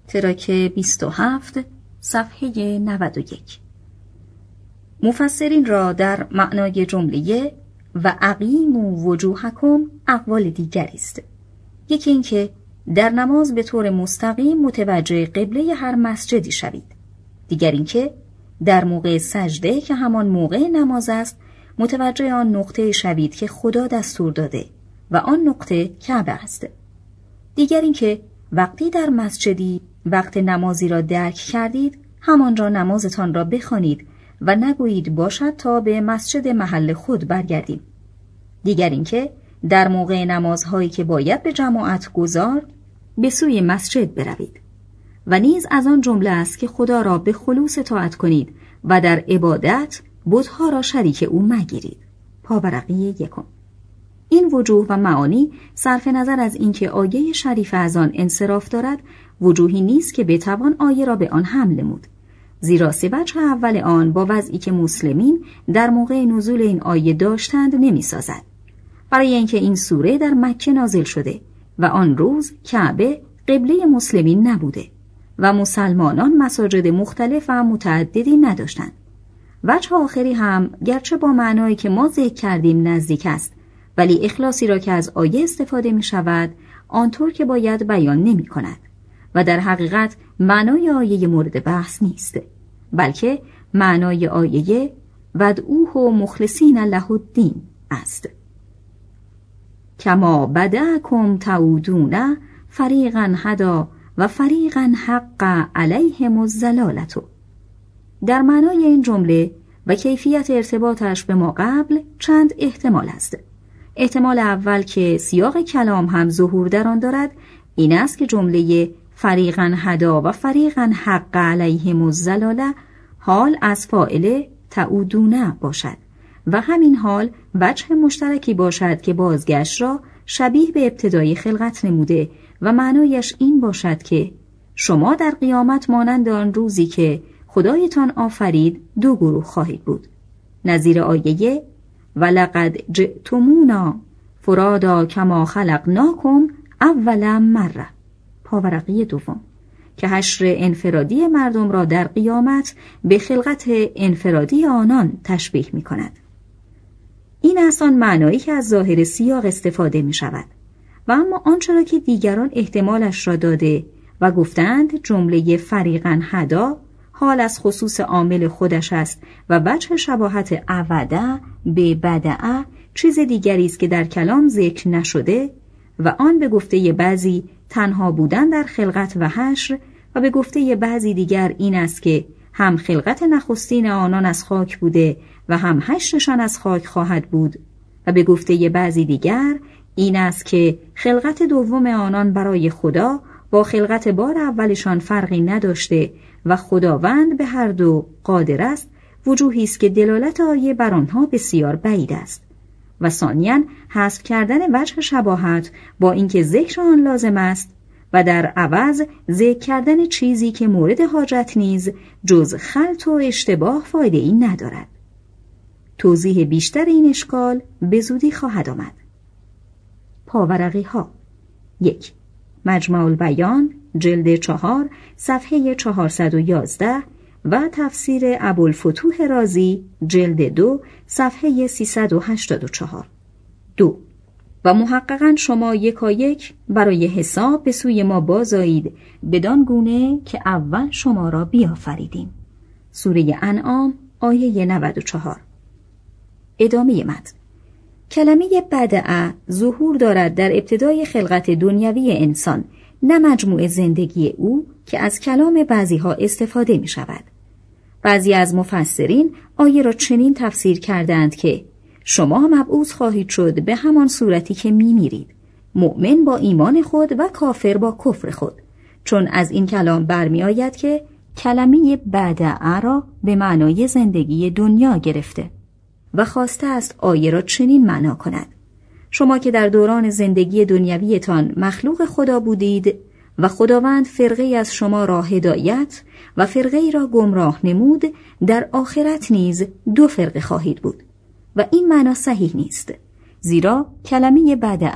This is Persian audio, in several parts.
تراک 27 صفحه 91. مفسرین را در معنای جمله و اقیموا وجوهکم اقوال دیگری است. یکی این که در نماز به طور مستقیم متوجه قبله هر مسجدی شوید. دیگر این که در موقع سجده که همان موقع نماز است متوجه آن نقطه شوید که خدا دستور داده و آن نقطه کعبه است. دیگر این که وقتی در مسجدی وقت نمازی را درک کردید همانجا نمازتان را بخوانید و نگویید باشد تا به مسجد محل خود برگردیم. دیگر این که در موقع نمازهایی که باید به جماعت گزارد به سوی مسجد بروید. و نیز از آن جمله است که خدا را به خلوص اطاعت کنید و در عبادت بت‌ها را شریک او مگیرید. پاورقی 1. این وجوه و معانی صرف نظر از اینکه آیه شریف از آن انصراف دارد وجوهی نیست که بتوان آیه را به آن حمل نمود، زیرا سه وجه اول آن با وضعی که مسلمین در موقع نزول این آیه داشتند نمی‌سازد. برای اینکه این سوره در مکه نازل شده و آن روز کعبه قبله مسلمین نبوده و مسلمانان مساجد مختلف و متعددی نداشتند. وجه آخری هم گرچه با معنایی که ما ذکر کردیم نزدیک است، ولی اخلاصی را که از آیه استفاده می شود آنطور که باید بیان نمی کند و در حقیقت معنای آیه مورد بحث نیست، بلکه معنای آیه ودعوه مخلصین له الدین است. کما بدأکم تعودون فریقا هدا و فریقا حق علیهم الضلالة. در معنای این جمله و کیفیت ارتباطش به ما قبل چند احتمال است. احتمال اول که سیاق کلام هم ظهور در آن دارد این است که جمله فریقا هدا و فریقا حق علیهم الضلالة حال از فاعل تعودون باشد و همین حال وجه مشترکی باشد که بازگشت را شبیه به ابتدای خلقت نموده و معنایش این باشد که شما در قیامت مانند آن روزی که خدایتان آفرید دو گروه خواهید بود، نظیر آیه ولقد جئتمونا فرادا کما خلقناکم اول مره. پاورقی 2 که حشر انفرادی مردم را در قیامت به خلقت انفرادی آنان تشبیه می کند. این است آن معنایی که از ظاهر سیاق استفاده می شود و اما آنچه را که دیگران احتمالش را داده و گفتند جمله فریقا هدا حال از خصوص عامل خودش است و وجه شباهت عوده به بدعه چیز دیگری است که در کلام ذکر نشده و آن به گفته بعضی تنها بودن در خلقت و حشر و به گفته بعضی دیگر این است که هم خلقت نخستین آنان از خاک بوده و هم حشرشان از خاک خواهد بود و به گفته بعضی دیگر این است که خلقت دوم آنان برای خدا با خلقت بار اولشان فرقی نداشته و خداوند به هر دو قادر است. وجوهی است که دلالت آیه بر آنها بسیار بعید است و ثانیاً حذف کردن وجه شباهت با اینکه ذکر آن لازم است و در عوض ذکر کردن چیزی که مورد حاجت نیز جز خلط و اشتباه فایده ای ندارد. توضیح بیشتر این اشکال به زودی خواهد آمد. پاورقی ها 1. مجمع البیان جلد 4 صفحه 411 و تفسیر ابوالفتوح رازی جلد 2 صفحه 384. 2. و محققاً شما یکایک برای حساب به سوی ما بازآیید بدان گونه که اول شما را بیافریدیم. سوره انعام آیه 94. ادامه متن. کلمه بدعه ظهور دارد در ابتدای خلقت دنیوی انسان، نه مجموع زندگی او که از کلام بعضی ها استفاده می شود. بعضی از مفسرین آیه را چنین تفسیر کردند که شما مبعوث خواهید شد به همان صورتی که می میرید، مؤمن با ایمان خود و کافر با کفر خود، چون از این کلام برمی آید که کلمه بدعه را به معنای زندگی دنیا گرفته و خواسته است آیه را چنین معنا کند: شما که در دوران زندگی دنیویتان مخلوق خدا بودید و خداوند فرقه از شما را هدایت و فرقه را گمراه نمود، در آخرت نیز دو فرقه خواهید بود و این معنا صحیح نیست، زیرا کلمه بدعه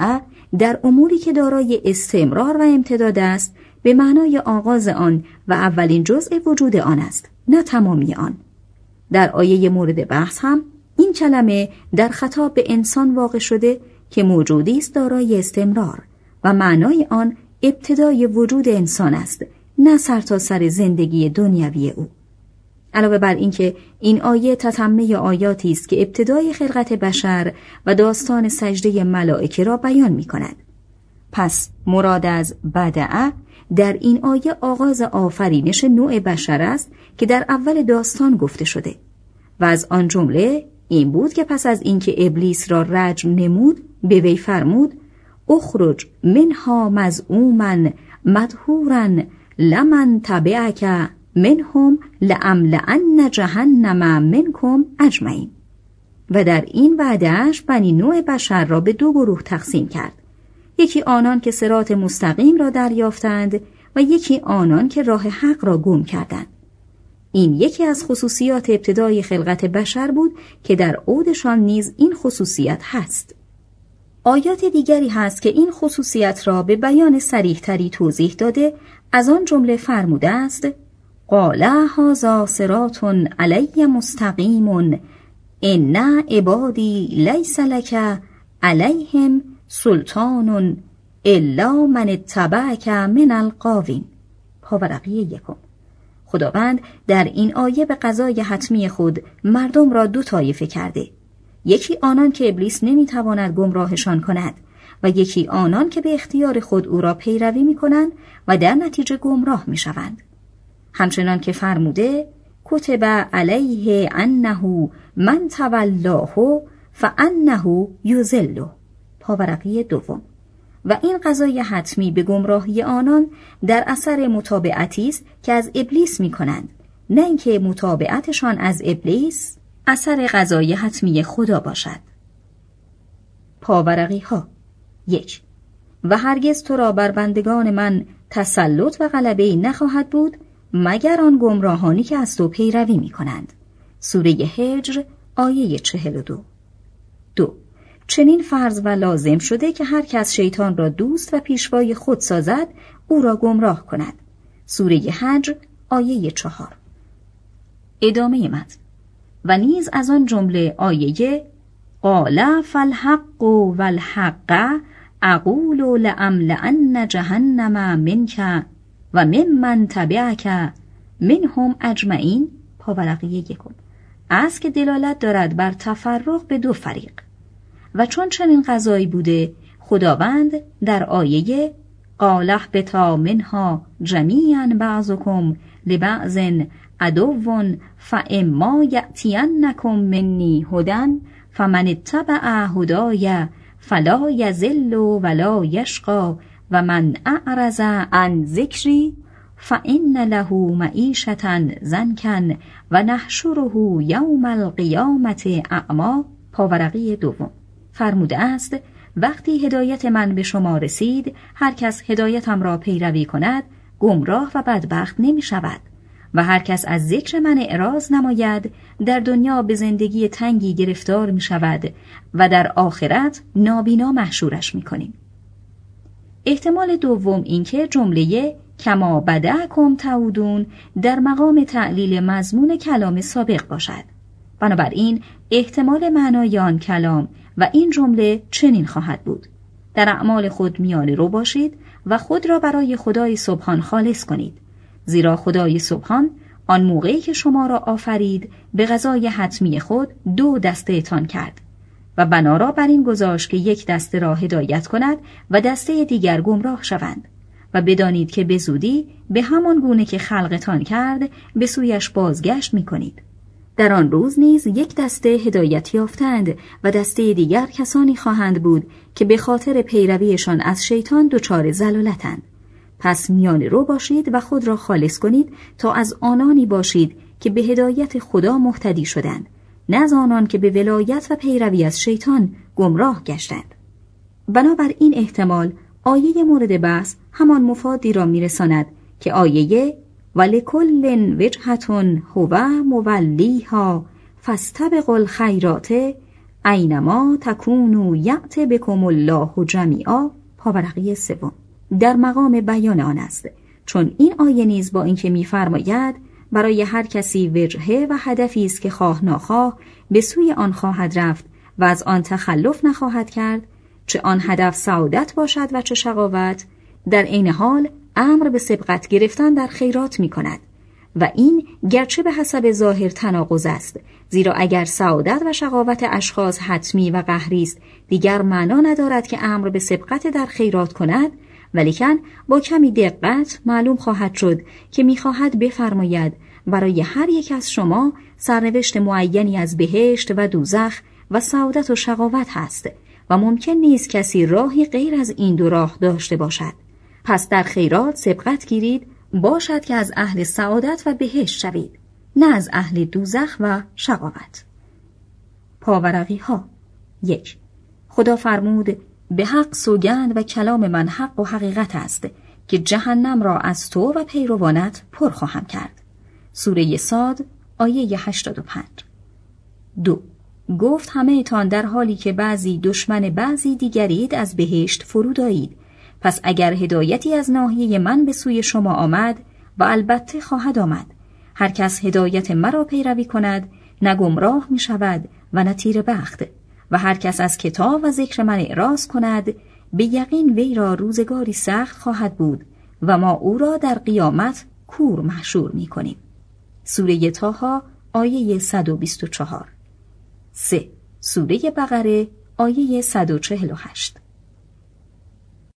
در اموری که دارای استمرار و امتداد است به معنای آغاز آن و اولین جزء وجود آن است، نه تمامی آن. در آیه مورد بحث هم این کلمه در خطاب به انسان واقع شده که موجودی است دارای استمرار و معنای آن ابتدای وجود انسان است، نه سرتاسر زندگی دنیوی او. علاوه بر این که این آیه تتمه آیاتی است که ابتدای خلقت بشر و داستان سجده ملائکه را بیان می کند. پس مراد از بدعه در این آیه آغاز آفرینش نوع بشر است که در اول داستان گفته شده و از آن جمله این بود که پس از اینکه ابلیس را رجم نمود به وی فرمود اخرج منها مذءوما مدحورا لمن تبعک منهم لأملأن جهنم منکم اجمعین. و در این وعده‌اش بنی نوع بشر را به دو گروه تقسیم کرد، یکی آنان که صراط مستقیم را دریافتند و یکی آنان که راه حق را گم کردند. این یکی از خصوصیات ابتدای خلقت بشر بود که در عودشان نیز این خصوصیت هست. آیات دیگری هست که این خصوصیت را به بیان صریح‌تری توضیح داده، از آن جمله فرموده است قال هذا صراط علی مستقیم ان عبادی لیس لک علیهم سلطان الا من اتبعک من الغاوین. پاورقی 1. خداوند در این آیه به قضای حتمی خود مردم را دو طایفه کرده، یکی آنان که ابلیس نمیتواند گمراهشان کند و یکی آنان که به اختیار خود او را پیروی میکنند و در نتیجه گمراه میشوند. همچنان که فرموده کتب علیه انه من تولاه فانه یضله. پاورقی 2. و این قضای حتمی به گمراهی آنان در اثر متابعتی است که از ابلیس می‌کنند، نه اینکه متابعتشان از ابلیس اثر قضای حتمی خدا باشد. پاورقی ها 1. و هرگز تو را بر بندگان من تسلط و غلبه نخواهد بود مگر آن گمراهانی که از تو پیروی می‌کنند. سوره هجر آیه 42. 2. چنین فرض و لازم شده که هر کس شیطان را دوست و پیشوای خود سازد او را گمراه کند. سوره حجر آیه 4. ادامه متن. و نیز از آن جمله آیه قال فالحق والحق اقول لأملأن جهنم منک و ممن تبعک منهم اجمعین. پاورقی 1. است که دلالت دارد بر تفرق به دو فریق. و چون چنین قضایی بوده خداوند در آیه قال اهبطا منها جمیعا بعضکم لبعض عدو فاما یأتینکم منی هدی فمن اتبع هدای فلا یضل ولا یشقی و من اعرض عن ذکری فإن له معیشة ضنکا و نحشره یوم القیامة اعمی. پاورقی 2. فرموده است وقتی هدایت من به شما رسید هر کس هدایتم را پیروی کند گمراه و بدبخت نمی شود و هر کس از ذکر من اعراض نماید در دنیا به زندگی تنگی گرفتار می شود و در آخرت نابینا محشورش می کنیم. احتمال دوم اینکه جمله کما بدأکم تعودون در مقام تعلیل مضمون کلام سابق باشد. بنابراین احتمال معنای آن کلام و این جمله چنین خواهد بود: در اعمال خود میانه رو باشید و خود را برای خدای سبحان خالص کنید، زیرا خدای سبحان آن موقعی که شما را آفرید به قضای حتمی خود دو دسته تان کرد و بنا را بر این گذاشت که یک دسته را هدایت کند و دسته دیگر گمراه شوند و بدانید که به زودی به همان گونه که خلقتان کرد به سویش بازگشت می کنید. در آن روز نیز یک دسته هدایت یافتند و دسته دیگر کسانی خواهند بود که به خاطر پیرویشان از شیطان دچار ضلالتند. پس میانه رو باشید و خود را خالص کنید تا از آنانی باشید که به هدایت خدا مهتدی شدند، نه از آنان که به ولایت و پیروی از شیطان گمراه گشتند. بنابر این احتمال آیه مورد بحث همان مفادی را میرساند که آیه ولکل وجهة هو مولیها فاستبقوا الخیرات اینما تکونوا یأت بکم الله جمیعا پاورقی 3 در مقام بیان آن است، چون این آیه نیز با اینکه می‌فرماید برای هر کسی وجهه و هدفی است که خواه ناخواه به سوی آن خواهد رفت و از آن تخلف نخواهد کرد، چه آن هدف سعادت باشد و چه شقاوت، در عین حال امر به سبقت گرفتن در خیرات می‌کند و این گرچه به حسب ظاهر تناقض است، زیرا اگر سعادت و شقاوت اشخاص حتمی و قهری است دیگر معنا ندارد که امر به سبقت در خیرات کند، ولیکن با کمی دقت معلوم خواهد شد که می‌خواهد بفرماید برای هر یک از شما سرنوشت معینی از بهشت و دوزخ و سعادت و شقاوت هست و ممکن نیست کسی راهی غیر از این دو راه داشته باشد. پس در خیرات سبقت گیرید، باشد که از اهل سعادت و بهشت شوید، نه از اهل دوزخ و شقاوت. پاورقی ها 1. خدا فرمود به حق سوگند و کلام من حق و حقیقت است که جهنم را از تو و پیروانت پر خواهم کرد. سوره صاد آیه 85. 2. گفت همه تان در حالی که بعضی دشمن بعضی دیگرید از بهشت فرود آیید، پس اگر هدایتی از ناحیه من به سوی شما آمد و البته خواهد آمد، هر کس هدایت مرا پیروی کند نه گمراه می شود و نه تیر بخت، و هر کس از کتاب و ذکر من اعراض کند به یقین وی را روزگاری سخت خواهد بود و ما او را در قیامت کور محشور می کنیم. سوره طه آیه 124. 3. سوره بقره آیه 148.